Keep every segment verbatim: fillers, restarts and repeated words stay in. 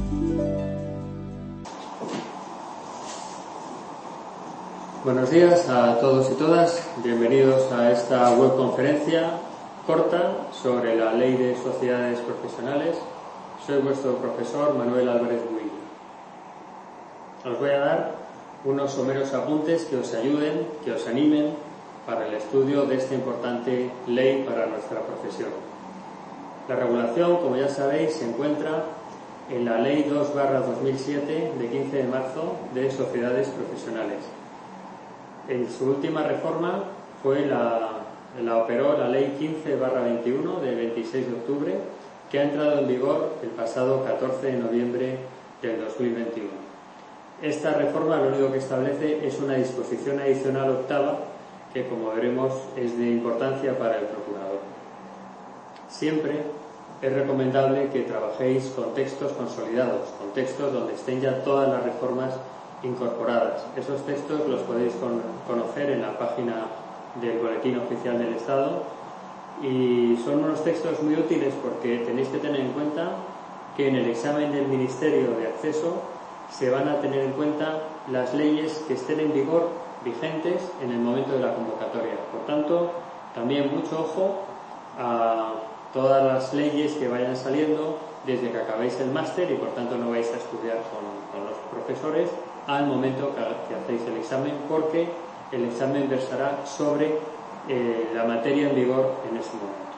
Buenos días a todos y todas, bienvenidos a esta webconferencia corta sobre la Ley de Sociedades Profesionales. Soy vuestro profesor Manuel Álvarez Builla. Os voy a dar unos someros apuntes que os ayuden, que os animen para el estudio de esta importante ley para nuestra profesión. La regulación, como ya sabéis, se encuentra en la Ley dos barra dos mil siete de quince de marzo de Sociedades Profesionales. En su última reforma fue la, la operó la Ley quince barra veintiuno de veintiséis de octubre, que ha entrado en vigor el pasado catorce de noviembre del dos mil veintiuno. Esta reforma lo único que establece es una disposición adicional octava que, como veremos, es de importancia para el procurador. Siempre es recomendable que trabajéis con textos consolidados, con textos donde estén ya todas las reformas incorporadas. Esos textos los podéis con, conocer en la página del Boletín Oficial del Estado y son unos textos muy útiles porque tenéis que tener en cuenta que en el examen del Ministerio de Acceso se van a tener en cuenta las leyes que estén en vigor, vigentes en el momento de la convocatoria. Por tanto, también mucho ojo a todas las leyes que vayan saliendo desde que acabéis el máster y por tanto no vais a estudiar con, con los profesores al momento que, que hacéis el examen, porque el examen versará sobre eh, la materia en vigor en ese momento.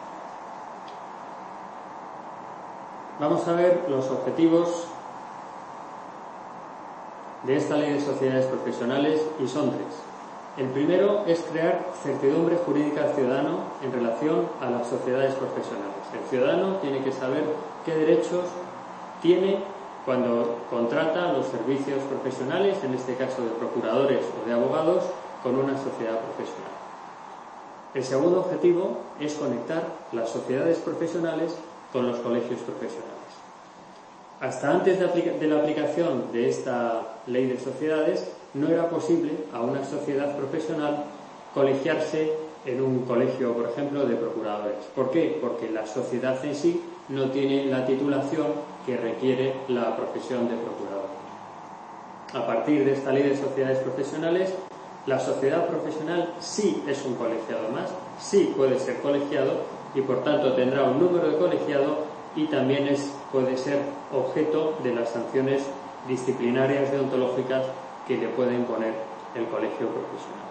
Vamos a ver los objetivos de esta Ley de Sociedades Profesionales y son tres. El primero es crear certidumbre jurídica al ciudadano en relación a las sociedades profesionales. El ciudadano tiene que saber qué derechos tiene cuando contrata los servicios profesionales, en este caso de procuradores o de abogados, con una sociedad profesional. El segundo objetivo es conectar las sociedades profesionales con los colegios profesionales. Hasta antes de, aplica- de la aplicación de esta ley de sociedades, no era posible a una sociedad profesional colegiarse en un colegio, por ejemplo, de procuradores. ¿Por qué? Porque la sociedad en sí no tiene la titulación que requiere la profesión de procurador. A partir de esta ley de sociedades profesionales, la sociedad profesional sí es un colegiado más, sí puede ser colegiado y por tanto tendrá un número de colegiado y también es, puede ser objeto de las sanciones disciplinarias deontológicas que le puede imponer el colegio profesional.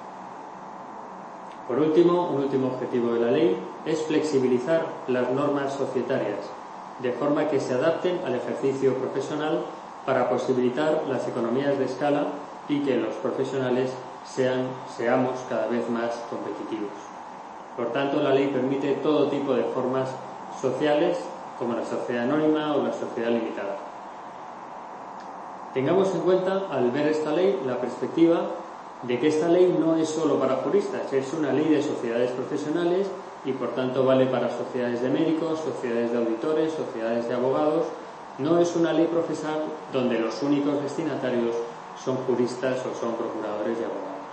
Por último, un último objetivo de la ley es flexibilizar las normas societarias, de forma que se adapten al ejercicio profesional para posibilitar las economías de escala y que los profesionales sean, seamos cada vez más competitivos. Por tanto, la ley permite todo tipo de formas sociales, como la sociedad anónima o la sociedad limitada. Tengamos en cuenta, al ver esta ley, la perspectiva de que esta ley no es solo para juristas, es una ley de sociedades profesionales y por tanto vale para sociedades de médicos, sociedades de auditores, sociedades de abogados. No es una ley procesal donde los únicos destinatarios son juristas o son procuradores y abogados.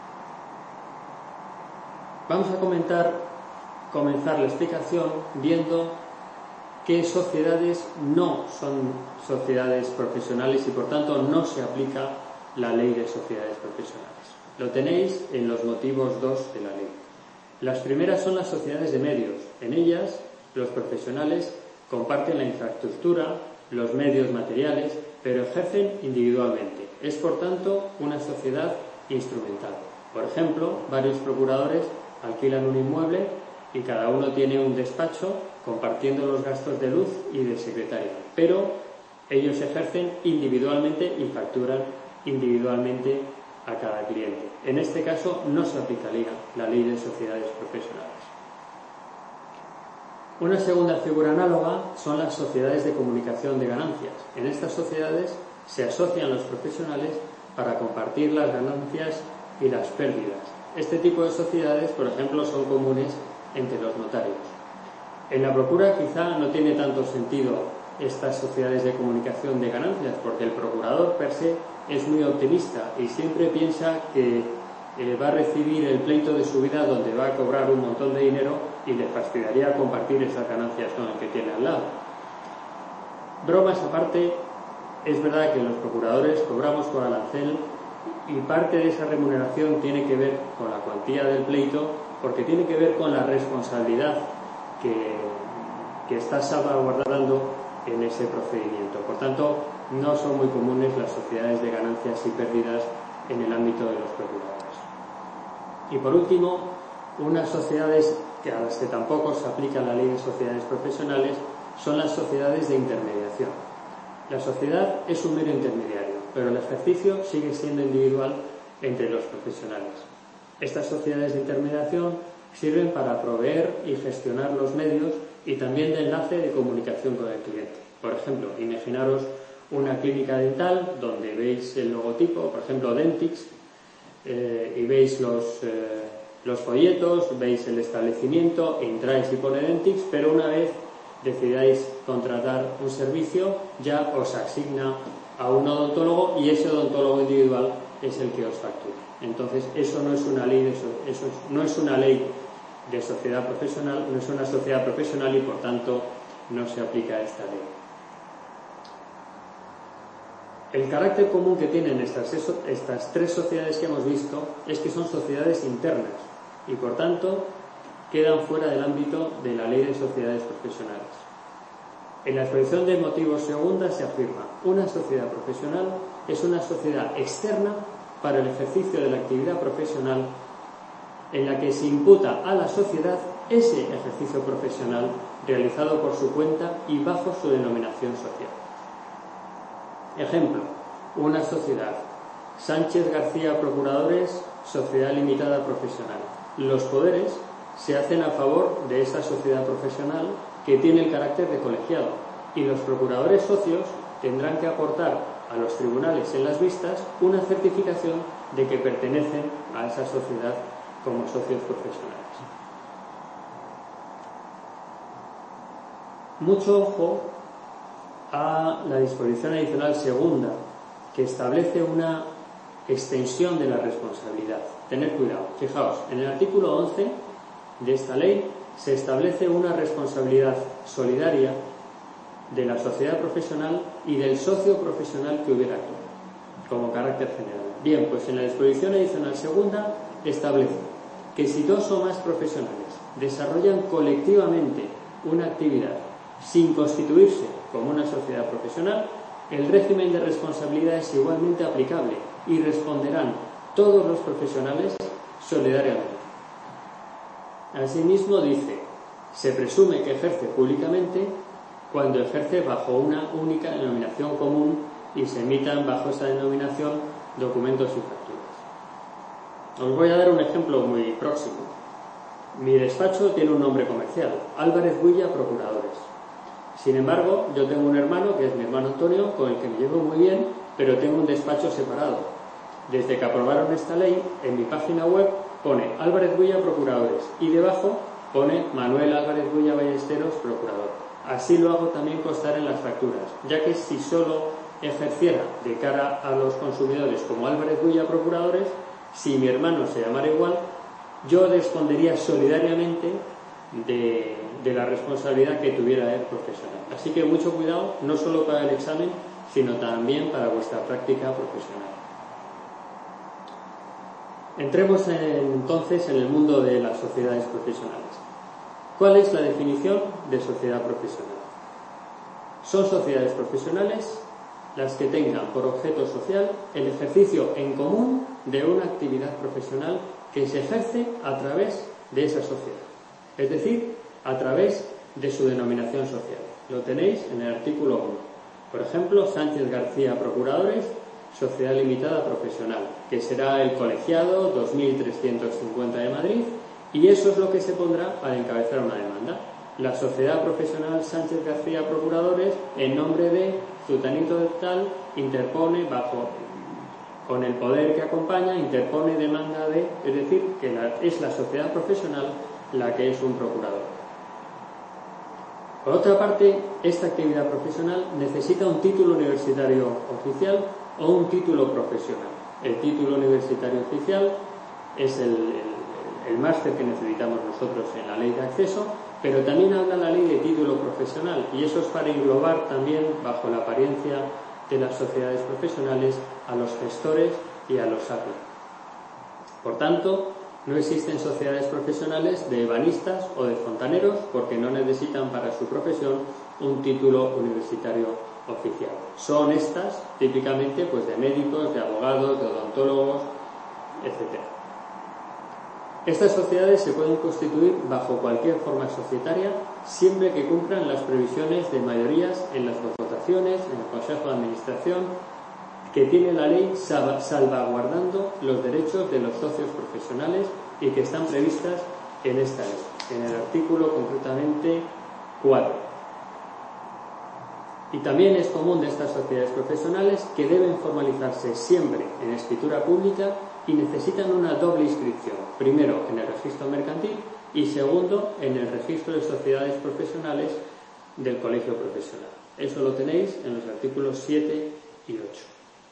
Vamos a comentar, comenzar la explicación viendo qué sociedades no son sociedades profesionales y por tanto no se aplica la ley de sociedades profesionales. Lo tenéis en los motivos dos de la ley. Las primeras son las sociedades de medios. En ellas, los profesionales comparten la infraestructura, los medios materiales, pero ejercen individualmente. Es, por tanto, una sociedad instrumental. Por ejemplo, varios procuradores alquilan un inmueble y cada uno tiene un despacho compartiendo los gastos de luz y de secretaria. Pero ellos ejercen individualmente y facturan individualmente a cada cliente. En este caso no se aplicaría la ley de sociedades profesionales. Una segunda figura análoga son las sociedades de comunicación de ganancias. En estas sociedades se asocian los profesionales para compartir las ganancias y las pérdidas. Este tipo de sociedades, por ejemplo, son comunes entre los notarios. En la procura quizá no tiene tanto sentido estas sociedades de comunicación de ganancias, porque el procurador per se es muy optimista y siempre piensa que eh, va a recibir el pleito de su vida donde va a cobrar un montón de dinero y le fastidiaría compartir esas ganancias con el que tiene al lado. Bromas aparte, es verdad que los procuradores cobramos por arancel y parte de esa remuneración tiene que ver con la cuantía del pleito, porque tiene que ver con la responsabilidad que, que está salvaguardando en ese procedimiento. Por tanto, no son muy comunes las sociedades de ganancias y pérdidas en el ámbito de los procuradores. Y por último, unas sociedades que a las que tampoco se aplica la ley de sociedades profesionales son las sociedades de intermediación. La sociedad es un mero intermediario, pero el ejercicio sigue siendo individual entre los profesionales. Estas sociedades de intermediación sirven para proveer y gestionar los medios y también de enlace de comunicación con el cliente. Por ejemplo, imaginaros una clínica dental donde veis el logotipo, por ejemplo Dentix, eh, y veis los, eh, los folletos, veis el establecimiento, entráis y pone Dentix, pero una vez decidáis contratar un servicio, ya os asigna a un odontólogo y ese odontólogo individual es el que os factura. Entonces, eso no es una ley de, eso es, no es una ley de sociedad profesional, no es una sociedad profesional y por tanto no se aplica esta ley. El carácter común que tienen estas, estas tres sociedades que hemos visto es que son sociedades internas y por tanto quedan fuera del ámbito de la ley de sociedades profesionales. En la exposición de motivos segunda se afirma: una sociedad profesional es una sociedad externa para el ejercicio de la actividad profesional en la que se imputa a la sociedad ese ejercicio profesional realizado por su cuenta y bajo su denominación social. Ejemplo: una sociedad, Sánchez García Procuradores, Sociedad Limitada Profesional. Los poderes se hacen a favor de esa sociedad profesional que tiene el carácter de colegiado y los procuradores socios tendrán que aportar a los tribunales en las vistas una certificación de que pertenecen a esa sociedad como socios profesionales. Mucho ojo a la disposición adicional segunda, que establece una extensión de la responsabilidad. Tened cuidado. Fijaos, en el artículo once de esta ley se establece una responsabilidad solidaria de la sociedad profesional y del socio profesional que hubiera aquí, como carácter general. Bien, pues en la disposición adicional segunda establece que si dos o más profesionales desarrollan colectivamente una actividad sin constituirse como una sociedad profesional, el régimen de responsabilidad es igualmente aplicable y responderán todos los profesionales solidariamente. Asimismo dice, se presume que ejerce públicamente cuando ejerce bajo una única denominación común y se emitan bajo esa denominación documentos y facturas. Os voy a dar un ejemplo muy próximo. Mi despacho tiene un nombre comercial, Álvarez Builla Procuradores. Sin embargo, yo tengo un hermano, que es mi hermano Antonio, con el que me llevo muy bien, pero tengo un despacho separado. Desde que aprobaron esta ley, en mi página web pone Álvarez Builla Procuradores y debajo pone Manuel Álvarez Builla Ballesteros Procurador. Así lo hago también constar en las facturas, ya que si solo ejerciera de cara a los consumidores como Álvarez Builla Procuradores, si mi hermano se llamara igual, yo respondería solidariamente de, de la responsabilidad que tuviera él profesional. Así que mucho cuidado, no solo para el examen, sino también para vuestra práctica profesional. Entremos entonces en el mundo de las sociedades profesionales. ¿Cuál es la definición de sociedad profesional? Son sociedades profesionales las que tengan por objeto social el ejercicio en común de una actividad profesional que se ejerce a través de esa sociedad, es decir, a través de su denominación social. Lo tenéis en el artículo uno. Por ejemplo, Sánchez García Procuradores, Sociedad Limitada Profesional, que será el colegiado dos mil trescientos cincuenta de Madrid, y eso es lo que se pondrá para encabezar una demanda. La Sociedad Profesional Sánchez García Procuradores, en nombre de Zutanito de tal, interpone bajo, con el poder que acompaña, interpone demanda de, es decir, que la, es la sociedad profesional la que es un procurador. Por otra parte, esta actividad profesional necesita un título universitario oficial o un título profesional. El título universitario oficial es el, el, el máster que necesitamos nosotros en la ley de acceso, Pero también habla la ley de título profesional, y eso es para englobar también, bajo la apariencia de las sociedades profesionales, a los gestores y a los A P I. Por tanto, no existen sociedades profesionales de ebanistas o de fontaneros porque no necesitan para su profesión un título universitario oficial. Son estas típicamente pues de médicos, de abogados, de odontólogos, etcétera. Estas sociedades se pueden constituir bajo cualquier forma societaria siempre que cumplan las previsiones de mayorías en las votaciones, en el Consejo de Administración, que tiene la ley salvaguardando los derechos de los socios profesionales y que están previstas en esta ley, en el artículo concretamente cuatro. Y también es común de estas sociedades profesionales que deben formalizarse siempre en escritura pública y necesitan una doble inscripción, primero en el registro mercantil y segundo en el registro de sociedades profesionales del colegio profesional. Eso lo tenéis en los artículos siete y ocho.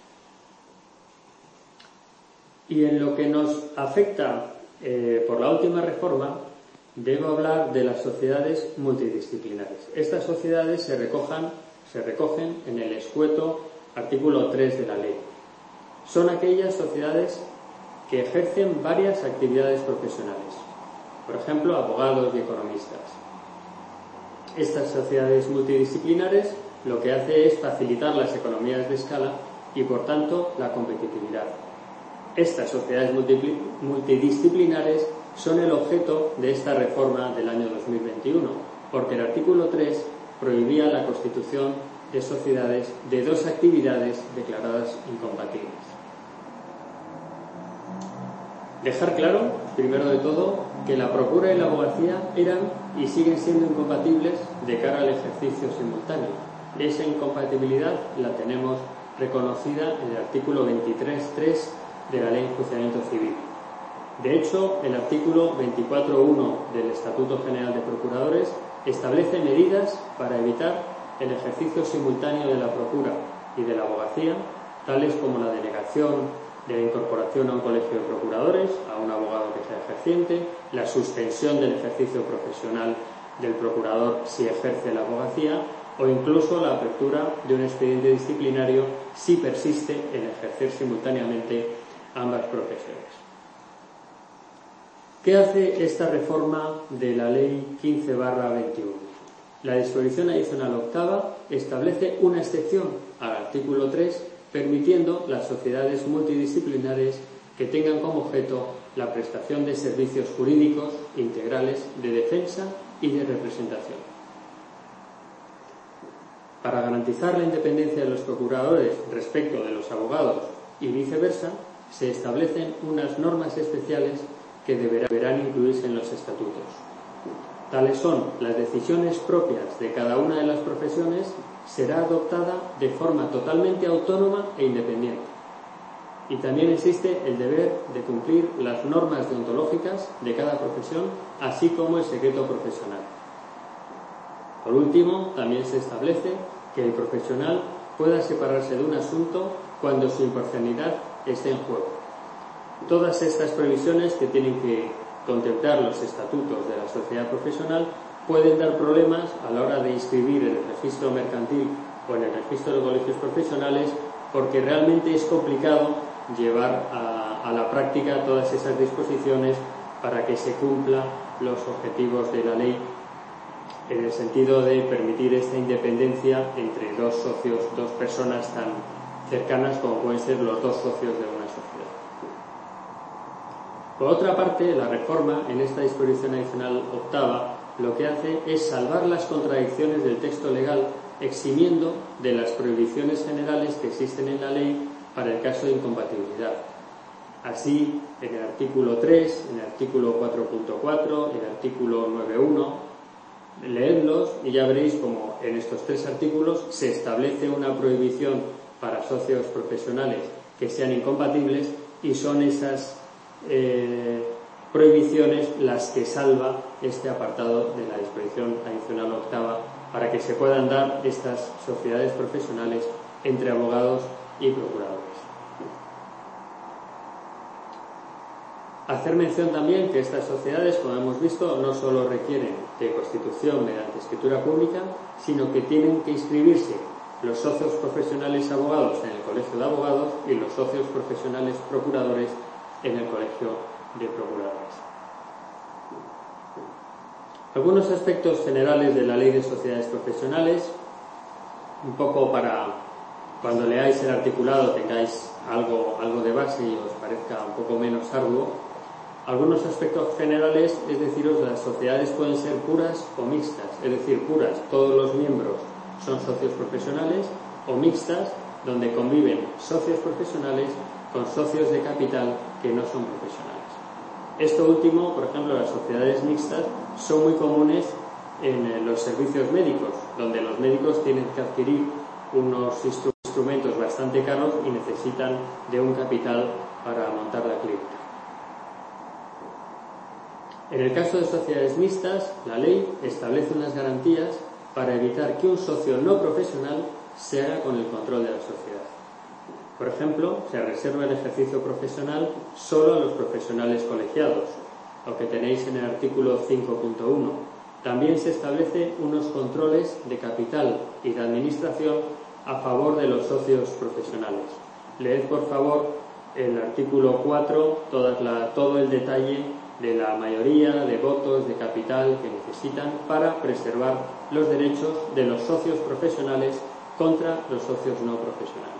Y en lo que nos afecta eh, por la última reforma, debo hablar de las sociedades multidisciplinares. Estas sociedades se, recojan, se recogen en el escueto artículo tres de la ley. Son aquellas sociedades que ejercen varias actividades profesionales, por ejemplo, abogados y economistas. Estas sociedades multidisciplinares lo que hace es facilitar las economías de escala y, por tanto, la competitividad. Estas sociedades multidisciplinares son el objeto de esta reforma del año dos mil veintiuno, porque el artículo tres prohibía la constitución de sociedades de dos actividades declaradas incompatibles. Dejar claro, primero de todo, que la procura y la abogacía eran y siguen siendo incompatibles de cara al ejercicio simultáneo. Esa incompatibilidad la tenemos reconocida en el artículo veintitrés punto tres de la Ley de Enjuiciamiento Civil. De hecho, el artículo veinticuatro punto uno del Estatuto General de Procuradores establece medidas para evitar el ejercicio simultáneo de la procura y de la abogacía, tales como la denegación de la incorporación a un colegio de procuradores, a un abogado que sea ejerciente, la suspensión del ejercicio profesional del procurador si ejerce la abogacía, o incluso la apertura de un expediente disciplinario si persiste en ejercer simultáneamente ambas profesiones. ¿Qué hace esta reforma de la Ley quince barra veintiuno? La disposición adicional octava establece una excepción al artículo tres, permitiendo las sociedades multidisciplinares que tengan como objeto la prestación de servicios jurídicos integrales de defensa y de representación. Para garantizar la independencia de los procuradores respecto de los abogados y viceversa, se establecen unas normas especiales que deberán incluirse en los estatutos. Tales son: las decisiones propias de cada una de las profesiones será adoptada de forma totalmente autónoma e independiente. Y también existe el deber de cumplir las normas deontológicas de cada profesión, así como el secreto profesional. Por último, también se establece que el profesional pueda separarse de un asunto cuando su imparcialidad esté en juego. Todas estas previsiones que tienen que contemplar los estatutos de la sociedad profesional pueden dar problemas a la hora de inscribir en el registro mercantil o en el registro de colegios profesionales, porque realmente es complicado llevar a, a la práctica todas esas disposiciones para que se cumplan los objetivos de la ley, en el sentido de permitir esta independencia entre dos socios, dos personas tan cercanas como pueden ser los dos socios de una sociedad. Por otra parte, la reforma en esta disposición adicional octava lo que hace es salvar las contradicciones del texto legal, eximiendo de las prohibiciones generales que existen en la ley para el caso de incompatibilidad. Así, en el artículo tres, en el artículo cuatro punto cuatro, en el artículo nueve punto uno, leedlos y ya veréis cómo en estos tres artículos se establece una prohibición para socios profesionales que sean incompatibles, y son esas eh, prohibiciones las que salva este apartado de la disposición adicional octava para que se puedan dar estas sociedades profesionales entre abogados y procuradores. Hacer mención también que estas sociedades, como hemos visto, no solo requieren de constitución mediante escritura pública, sino que tienen que inscribirse los socios profesionales abogados en el Colegio de Abogados y los socios profesionales procuradores en el Colegio de Procuradores. Algunos aspectos generales de la Ley de Sociedades Profesionales, un poco para cuando leáis el articulado tengáis algo, algo de base y os parezca un poco menos arduo. Algunos aspectos generales, es deciros, las sociedades pueden ser puras o mixtas, es decir, puras, todos los miembros son socios profesionales, o mixtas, donde conviven socios profesionales con socios de capital que no son profesionales. Esto último, por ejemplo, las sociedades mixtas son muy comunes en los servicios médicos, donde los médicos tienen que adquirir unos instrumentos bastante caros y necesitan de un capital para montar la clínica. En el caso de sociedades mixtas, la ley establece unas garantías para evitar que un socio no profesional se haga con el control de la sociedad. Por ejemplo, se reserva el ejercicio profesional solo a los profesionales colegiados, lo que tenéis en el artículo cinco punto uno. También se establecen unos controles de capital y de administración a favor de los socios profesionales. Leed, por favor, el artículo cuatro, toda la, todo el detalle de la mayoría de votos de capital que necesitan para preservar los derechos de los socios profesionales contra los socios no profesionales.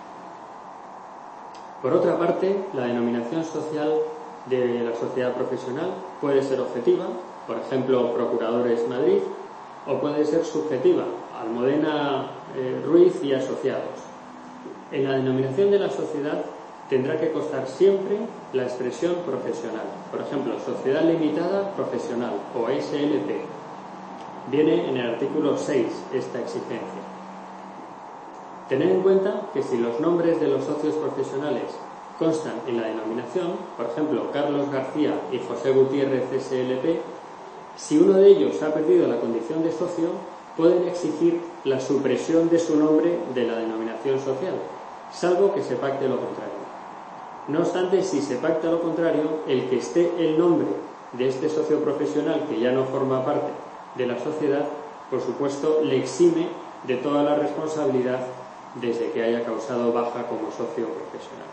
Por otra parte, la denominación social de la sociedad profesional puede ser objetiva, por ejemplo, Procuradores Madrid, o puede ser subjetiva, Almodena eh, Ruiz y Asociados. En la denominación de la sociedad tendrá que constar siempre la expresión profesional. Por ejemplo, Sociedad Limitada Profesional o S L P. Viene en el artículo seis esta exigencia. Tened en cuenta que si los nombres de los socios profesionales constan en la denominación, por ejemplo, Carlos García y José Gutiérrez S L P, si uno de ellos ha perdido la condición de socio, pueden exigir la supresión de su nombre de la denominación social, salvo que se pacte lo contrario. No obstante, si se pacta lo contrario, el que esté el nombre de este socio profesional que ya no forma parte de la sociedad, por supuesto, le exime de toda la responsabilidad desde que haya causado baja como socio profesional.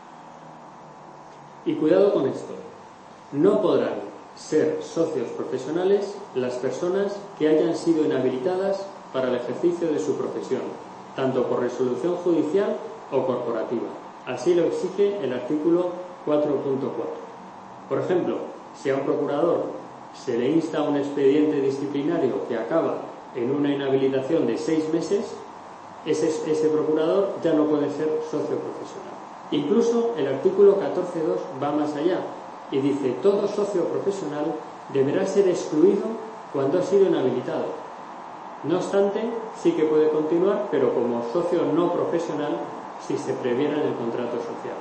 Y cuidado con esto, no podrán ser socios profesionales las personas que hayan sido inhabilitadas para el ejercicio de su profesión, tanto por resolución judicial o corporativa. Así lo exige el artículo cuatro punto cuatro. Por ejemplo, si a un procurador se le insta un expediente disciplinario que acaba en una inhabilitación de seis meses, ese, ese procurador ya no puede ser socio profesional. Incluso el artículo catorce punto dos va más allá y dice: todo socio profesional deberá ser excluido cuando ha sido inhabilitado. No obstante, sí que puede continuar, pero como socio no profesional, si se previera en el contrato social.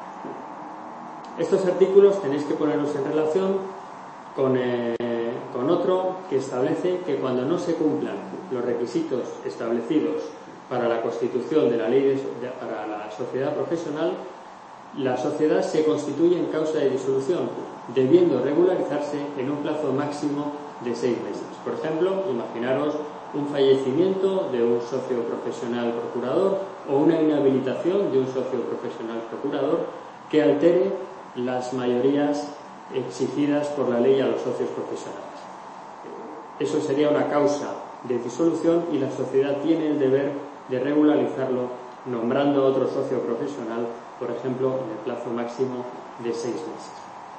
Estos artículos tenéis que ponerlos en relación con, eh, con otro que establece que cuando no se cumplan los requisitos establecidos para la constitución de la ley de, de, para la sociedad profesional, la sociedad se constituye en causa de disolución, debiendo regularizarse en un plazo máximo de seis meses. Por ejemplo, imaginaros un fallecimiento de un socio profesional procurador o una inhabilitación de un socio profesional procurador que altere las mayorías exigidas por la ley a los socios profesionales. Eso sería una causa de disolución y la sociedad tiene el deber de regularizarlo nombrando a otro socio profesional, por ejemplo, en el plazo máximo de seis meses.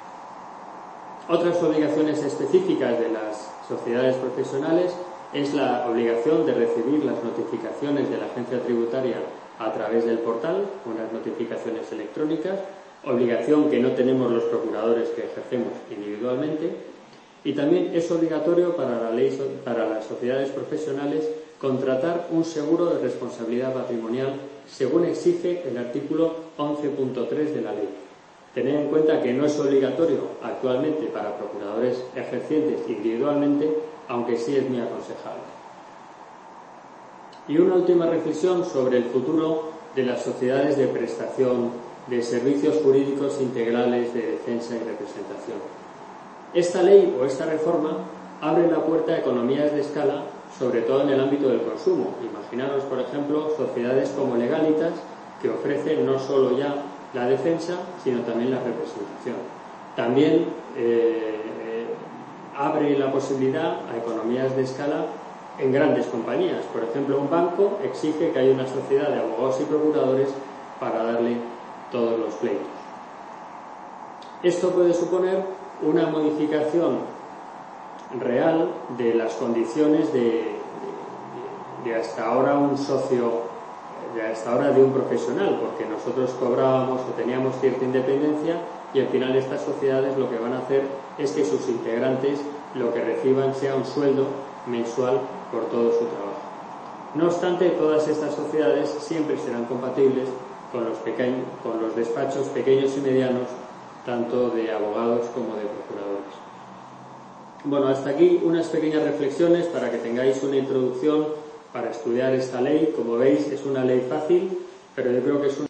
Otras obligaciones específicas de las sociedades profesionales es la obligación de recibir las notificaciones de la agencia tributaria a través del portal, unas notificaciones electrónicas, obligación que no tenemos los procuradores que ejercemos individualmente, y también es obligatorio para la ley, para las sociedades profesionales contratar un seguro de responsabilidad patrimonial según exige el artículo once punto tres de la ley. Tened en cuenta que no es obligatorio actualmente para procuradores ejercientes individualmente, aunque sí es muy aconsejable. Y una última reflexión sobre el futuro de las sociedades de prestación de servicios jurídicos integrales de defensa y representación. Esta ley o esta reforma abre la puerta a economías de escala, sobre todo en el ámbito del consumo. Imaginaros, por ejemplo, sociedades como Legalitas, que ofrecen no solo ya la defensa, sino también la representación. También eh, eh, abre la posibilidad a economías de escala en grandes compañías. Por ejemplo, un banco exige que haya una sociedad de abogados y procuradores para darle todos los pleitos. Esto puede suponer una modificación real de las condiciones de, de, de hasta ahora un socio, de hasta ahora de un profesional, porque nosotros cobrábamos o teníamos cierta independencia y al final estas sociedades lo que van a hacer es que sus integrantes lo que reciban sea un sueldo mensual por todo su trabajo. No obstante, todas estas sociedades siempre serán compatibles con los, pequeños, con los despachos pequeños y medianos, tanto de abogados como de procuradores. Bueno, hasta aquí unas pequeñas reflexiones para que tengáis una introducción para estudiar esta ley. Como veis, es una ley fácil, pero yo creo que es una